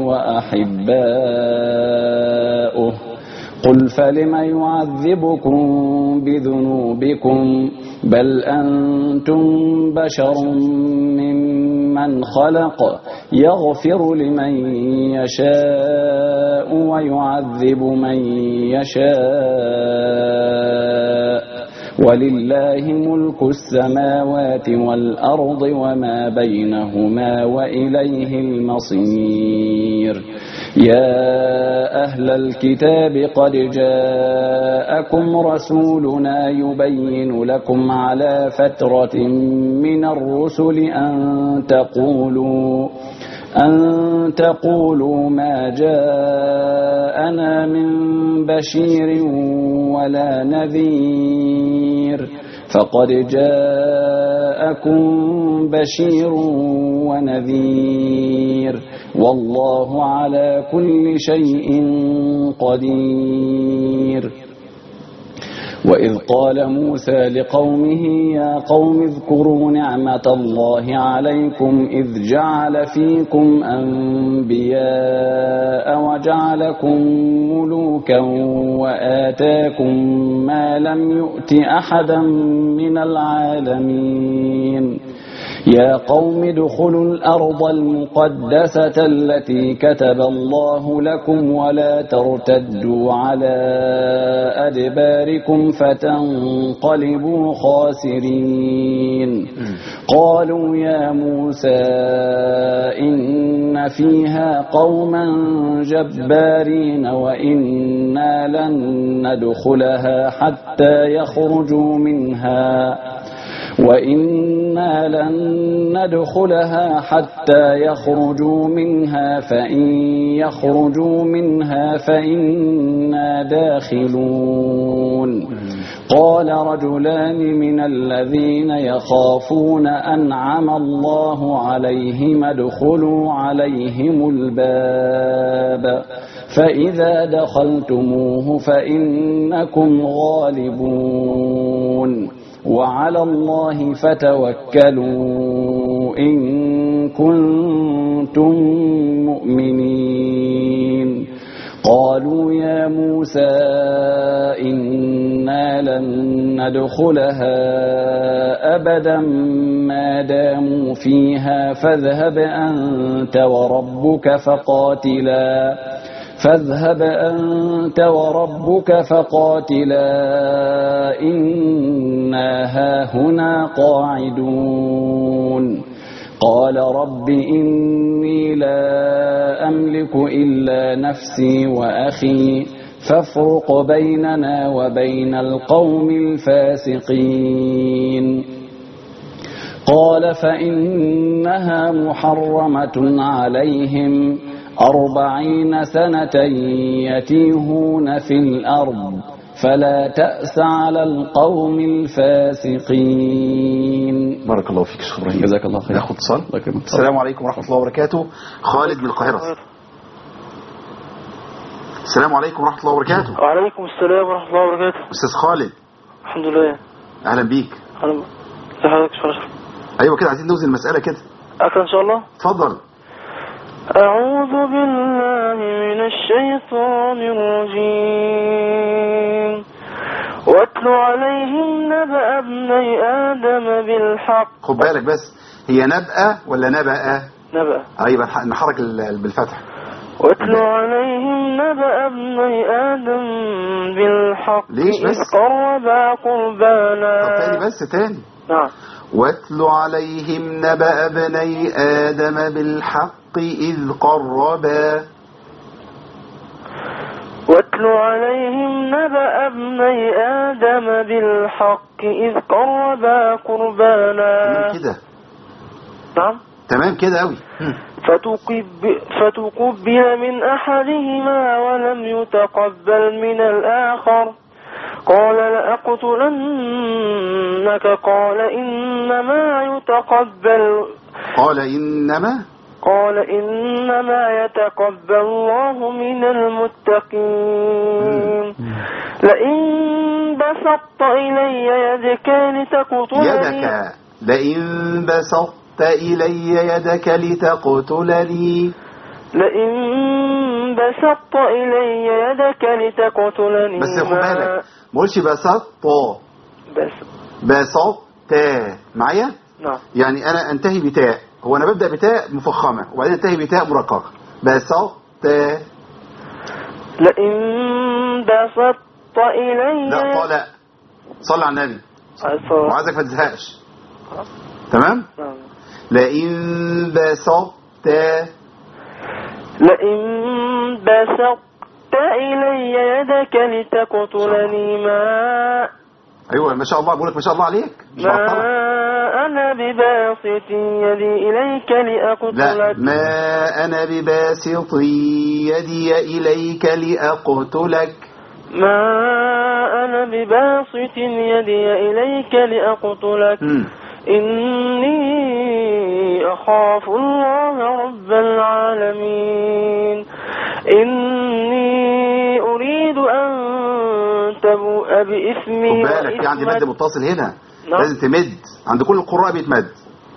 وأحباؤه قل فلم يعذبكم بذنوبكم بل أنتم بشر ممن خلق يغفر لمن يشاء ويعذب من يشاء ولله ملك السماوات والأرض وما بينهما وإليه المصير يا أهل الكتاب قد جاءكم رسولنا يبين لكم على فترة من الرسل أن تقولوا أن تقولوا ما جاءنا من بشير ولا نذير فقد جاءكم بشير ونذير والله على كل شيء قدير وإذ قال موسى لقومه يا قوم اذكروا نعمة الله عليكم إذ جعل فيكم أنبياء وجعلكم ملوكا وآتاكم ما لم يؤت أحدا من العالمين يا قوم ادخلوا الأرض المقدسة التي كتب الله لكم ولا ترتدوا على أدباركم فتنقلبوا خاسرين قالوا يا موسى إن فيها قوما جبارين وإنا لن ندخلها حتى يخرجوا منها وإنا لن ندخلها حتى يخرجوا منها فإن يخرجوا منها فإنا داخلون قال رجلان من الذين يخافون أنعم الله عليهم ادخلوا عليهم الباب فإذا دخلتموه فإنكم غالبون وعلى الله فتوكلوا إن كنتم مؤمنين قالوا يا موسى إنا لن ندخلها أبدا ما داموا فيها فاذهب أنت وربك فقاتلا فاذهب أنت وربك فقاتلا إنا هاهنا قاعدون قال رب إني لا أملك إلا نفسي وأخي فافرق بيننا وبين القوم الفاسقين قال فإنها محرمة عليهم أربعين سنة يتيهون في الأرض فلا تأس على القوم الفاسقين. بارك الله فيك شيخ ابراهيم. جزاك الله خير. ناخد اتصال. السلام عليكم ورحمة الله وبركاته. خالد من القاهرة. السلام عليكم ورحمة الله وبركاته. وعليكم السلام ورحمة الله وبركاته. أستاذ خالد. الحمد لله. أهلا بيك. أهلا بك. ازي حضرتك يا شرف؟ أيوة كده عايزين نوزن المسألة كده. أكرم إن شاء الله. اتفضل. أعوذ بالله من الشيطان الرجيم واتل عليهم نبأ ابني آدم بالحق. خد بالك بس هي نبأ ولا نبأ؟ نبأ. أيوة نحرك بالفتح. واتل عليهم نبأ ابني آدم بالحق ليش بس؟ إذ قربا قربانا. طب تاني بس تاني. نعم. واتل عليهم نبأ ابني آدم بالحق إذ قربا. واتل عليهم نبأ ابني آدم بالحق إذ قربا قربانا. كده. نعم. تمام كده أوي. فتقب فتقبل من أحدهما ولم يتقبل من الآخر قال لأقتلنك قال إنما يتقبل قال إنما قال إنما يتقبل الله من المتقين لئن بسطت إلي يدك لتقتلني يدك لئن بسطت إلي يدك لتقتلني لئن بسطت إلي يدك لتقتلني. بس خد بالك ما قولش بسطت بس بسطت معايا. نعم. يعني أنا أنتهي بتاء، هو أنا ببدأ بتاء مفخمة وبعدين أنتهي بتاء مرققة. بسطت لئن بسطت إلي لا طالع صلى على النبي وعايزك ما تزهقش. تمام. نعم. لئن بسطت لئن بسطت إلي يدك لتقتلني ما أيوة ما شاء الله بقولك ما شاء الله عليك. ما أنا بباسط يدي إليك لأقتلك. لا ما أنا بباسط يدي إليك لأقتلك. ما أنا بباسط يدي إليك لأقتلك م. إني أخاف الله رب العالمين إني أريد أن تبوء بإثمي. خد بالك في عندي مد متصل هنا. نعم. لازم تمد عند كل القراء بيتمد.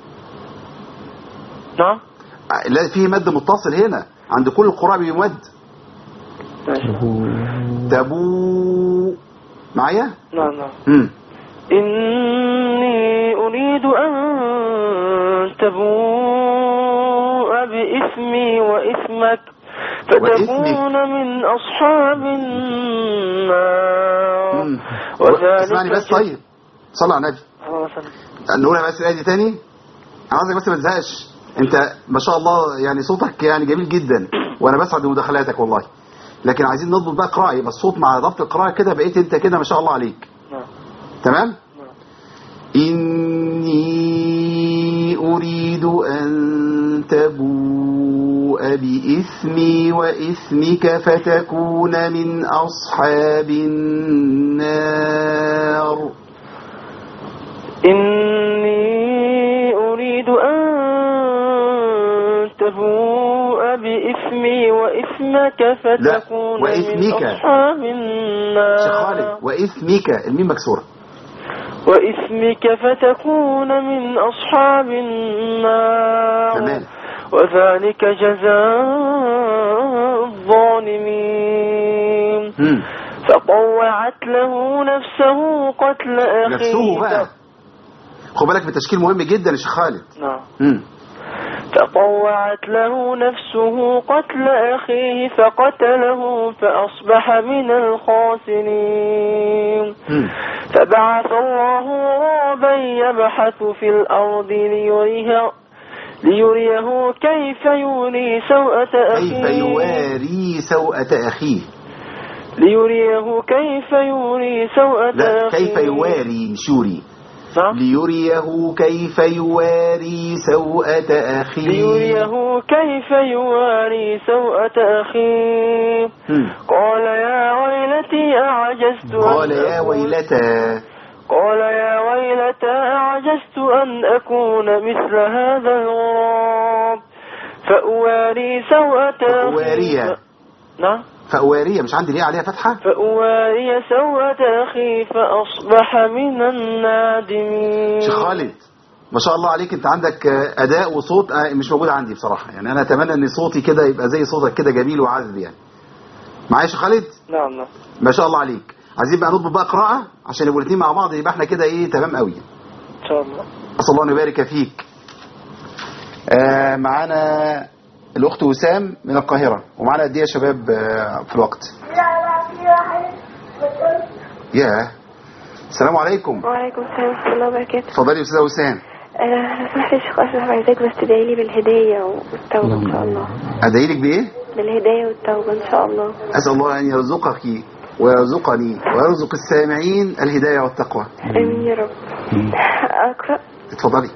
نعم. لا في مد متصل هنا عند كل القراء بيمد. تبو معايا. نعم نعم. امم إني أريد أن تبوء بإثمي وإثمك فتكون من أصحاب النار. اسمعني بس طيب صلى على النبي. نقولها بس الآية دي تاني. أنا عايزك بس ما تزهقش. أنت ما شاء الله يعني صوتك يعني جميل جدا وأنا بسعد بمداخلاتك والله. لكن عايزين نضبط بقى قراءة يبقى الصوت مع ضبط القراءة كده بقيت أنت كده ما شاء الله عليك. نعم. تمام؟ إني أريد أن تبوء بإثمي وإثمك فتكون من أصحاب النار. إني أريد أن تبوء بإثمي وإثمك فتكون من أصحاب النار. شيخ خالد وإثمك الميم مكسورة. وإثمك فتكون من أصحاب النار. تمام. وذلك جزاء الظالمين. م. فطوعت له نفسه قتل أخيه. نفسه بقى خد بالك بالتشكيل مهم جدا يا شيخ خالد. نعم. م. فطوعت له نفسه قتل أخيه فقتله فأصبح من الخاسرين. م. فبعث الله غرابا يبحث في الأرض ليريه ليريه كيف يوري سوءة أخيه. كيف يواري سوءة أخيه. ليريه كيف يوري سوءة لا أخيه. كيف يواري مش يوري. نعم. ليريه كيف يواري سوءة أخيه. ليريه كيف يواري سوءة أخيه. م. قال يا ويلتي أعجزت قال يا ويلتى قال يا ويلتى أعجزت أن أكون مثل هذا الغراب فأواري سوءة فأواري. نعم. فأوارية مش عندي ليه عليها فتحة. فأواري سوءة أخي فأصبح من النادمين. شيخ خالد ما شاء الله عليك، انت عندك أداء وصوت مش موجود عندي بصراحة، يعني أنا أتمنى أن صوتي كده يبقى زي صوتك كده جميل وعذب يعني. معايا يا شيخ خالد؟ نعم نعم. ما شاء الله عليك. عايزين بقى نضبط بقى قراءة عشان يبقوا الاثنين مع بعض، يبقى احنا كده ايه تمام قوي إن شاء الله. أسأل الله أن يبارك فيك. آه معانا الأخت وسام من القاهرة، ومعانا قد ايه يا شباب آه في الوقت؟ ياه. السلام عليكم. وعليكم السلام ورحمة الله وبركاته. اتفضلي يا أستاذة وسام. لو سمحت يا شيخ أشرف عايزاك بس تدعي لي بالهداية والتوبة إن شاء الله. أدعي لك بإيه؟ بالهداية والتوبة إن شاء الله. أسأل الله أن يرزقك ويرزقني ويرزق السامعين الهداية والتقوى. آمين يا رب. أقرأ. اتفضلي.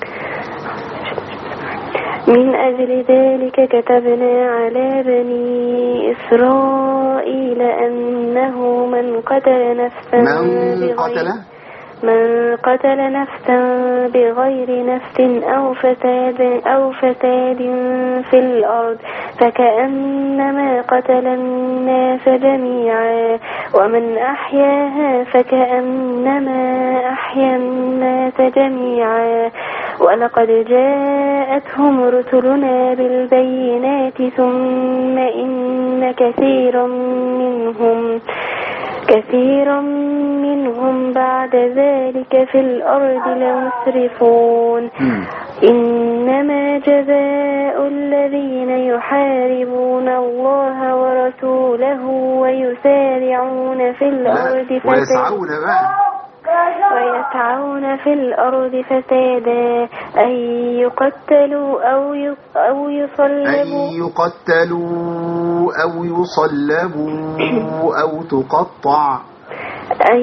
من أجل ذلك كتبنا على بني إسرائيل أنه من قتل نفسا من قتل من قتل نفسا بغير نفس أو فساد أو فساد في الأرض فكأنما قتل الناس جميعا ومن أحياها فكأنما أحيا الناس جميعا ولقد جاءتهم رسلنا بالبينات ثم إن كثيرا منهم كثيرا منهم بعد ذلك في الأرض لمسرفون. إنما جزاء الذين يحاربون الله ورسوله ويسارعون في الأرض ويسعون بقى ويسعون في الأرض فسادا أن يقتلوا أو أو يصلبوا أن يقتلوا أو يصلبوا أو تقطع أن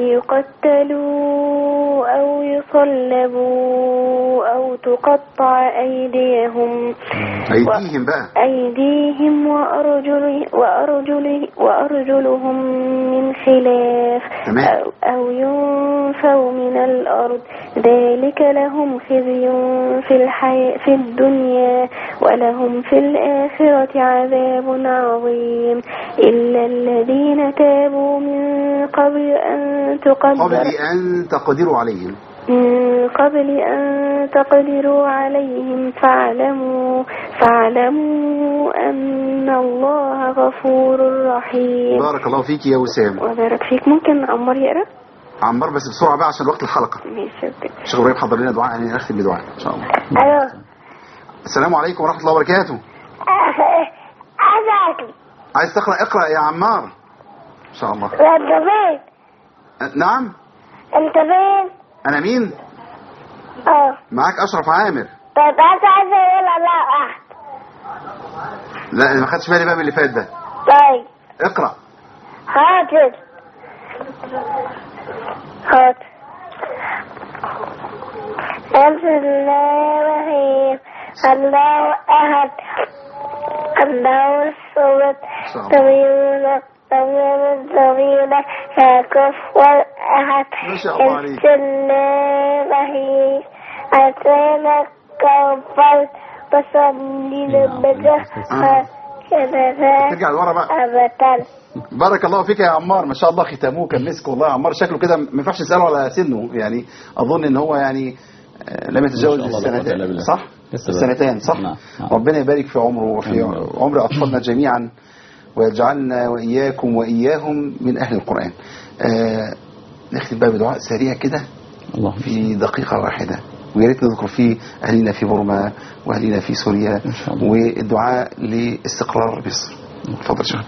يقتلوا أو يصلبوا أو تقطع أيديهم أيديهم بقى أيديهم وأرجل وأرجل وأرجلهم من خلاف أو, أو ينفوا من الأرض ذلك لهم خزي في الحياة في الدنيا ولهم في الآخرة عذاب عظيم إلا الذين تابوا من قبل أن تقدر قبل أن تقدروا عليهم من قبل أن تقدروا عليهم فاعلموا فاعلموا أن الله غفور رحيم. بارك الله فيك يا وسام. وبارك فيك. ممكن عمار يقرأ؟ عمار بس بسرعة بقى عشان وقت الحلقة. ماشي. شيخ إبراهيم حضر لنا دعاء يعني نختم بدعاء إن شاء الله. أيوه. السلام عليكم ورحمة الله وبركاته. عايز تقرأ اقرأ يا عمار إن شاء الله. انت فين؟ نعم. انت فين؟ أنا مين؟ اه معاك أشرف عامر. طيب عايز عايز ولا لا واحد؟ لا أنا ما خدتش بالي بقى من اللي فات ده. طيب اقرأ. حاضر حاضر. بسم الله الرحيم. الله أحد الله الصمد لم يولد لم يلد ولم يولد كفوا أحد. بسم الله الرحيم. أتيناك الفرد فصلي لربك ترجع لورا بقى. أبدا. بارك الله فيك يا عمار، ما شاء الله ختامه كان مسك والله. عمار شكله كده ما ينفعش نساله على سنه، يعني اظن ان هو يعني لم يتجاوز السنتين صح؟ السنتين صح؟ نعم. ربنا يبارك في عمره وفي عمر اطفالنا جميعا، ويجعلنا واياكم واياهم من اهل القران. آه نختم بقى بدعاء سريع كده في دقيقه واحده، ويا ريت نذكر فيه اهلنا في بورما واهلنا في سوريا، والدعاء لاستقرار مصر. تفضل شيخ.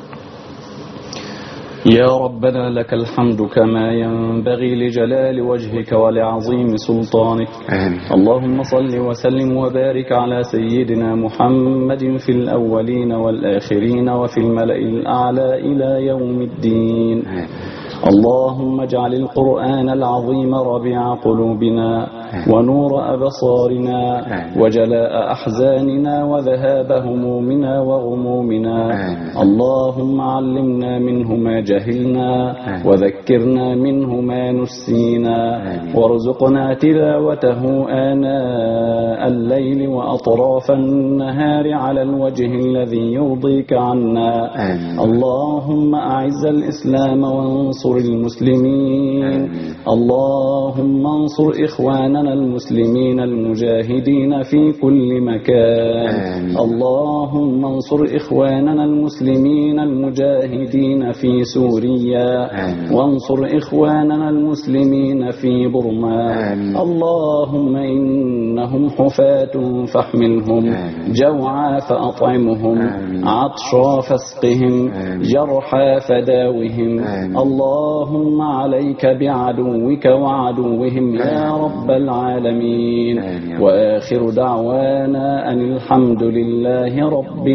يا ربنا لك الحمد كما ينبغي لجلال وجهك ولعظيم سلطانك. آمين. اللهم صل وسلم وبارك على سيدنا محمد في الأولين والآخرين وفي الملأ الأعلى إلى يوم الدين. آمين. اللهم اجعل القرآن العظيم ربيع قلوبنا ونور أبصارنا وجلاء أحزاننا وذهاب همومنا وغمومنا. اللهم علمنا منه ما جهلنا وذكرنا منه ما نسينا، وارزقنا تلاوته آناء الليل وأطراف النهار على الوجه الذي يرضيك عنا. اللهم أعز الإسلام وانصر المسلمين. اللهم انصر إخواننا المسلمين المجاهدين في كل مكان. اللهم انصر إخواننا المسلمين المجاهدين في سوريا، وانصر إخواننا المسلمين في برما. اللهم إنهم حفاة فاحملهم، جوعا فأطعمهم، عطشا فاسقهم، جرحا فداوهم. اللهم عليك بعدوك وعدوهم يا رب العالمين. وآخر دعوانا أن الحمد لله رب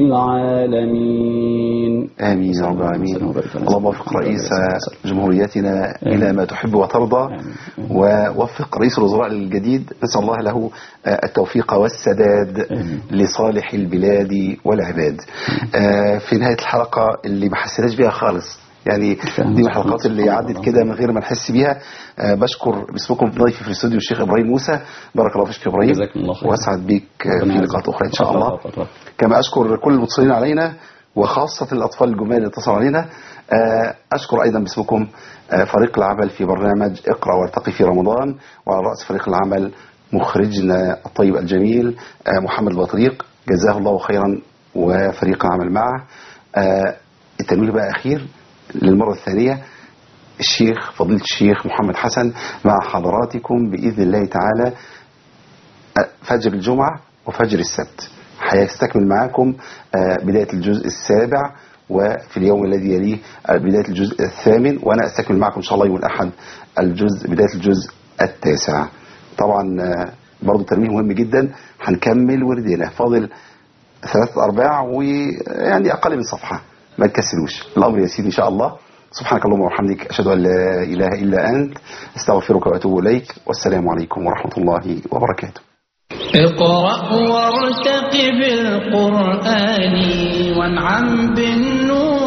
العالمين. آمين يا رب العالمين. اللهم وفق رئيس جمهوريتنا إلى ما تحب وترضى، ووفق رئيس الوزراء الجديد، نسأل الله له التوفيق والسداد لصالح البلاد والعباد. في نهاية الحلقة اللي ما حسناش بيها خالص، يعني دي من الحلقات اللي عدت كده من غير ما نحس بيها، أه بشكر باسمكم ضيفي في الاستوديو الشيخ ابراهيم موسى. بارك الله فيك يا ابراهيم، واسعد بيك في لقاءات اخرى ان شاء الله. كما اشكر كل المتصلين علينا، وخاصه الاطفال الجمال اللي اتصلوا علينا. أه اشكر ايضا باسمكم أه فريق العمل في برنامج اقرا وارتقي في رمضان، وعلى راس فريق العمل مخرجنا الطيب الجميل أه محمد البطريق، جزاه الله خيرا، وفريق العمل معه. أه التنويه بقى اخير للمرة الثانية، الشيخ فضيلة الشيخ محمد حسن مع حضراتكم بإذن الله تعالى فجر الجمعة وفجر السبت. هيستكمل معاكم بداية الجزء السابع، وفي اليوم الذي يليه بداية الجزء الثامن، وأنا أستكمل معكم إن شاء الله يوم الأحد الجزء بداية الجزء التاسع. طبعا برضو تنويه مهم جدا، هنكمل وردنا فاضل ثلاثة أرباع ويعني أقل من صفحة، ما تكسلوش، الأمر يسير إن شاء الله. سبحانك اللهم وبحمدك، أشهد أن لا إله إلا أنت، استغفرك وأتوب إليك، والسلام عليكم ورحمة الله وبركاته. اقرأ وارتقب بالقرآن وانعم بالنور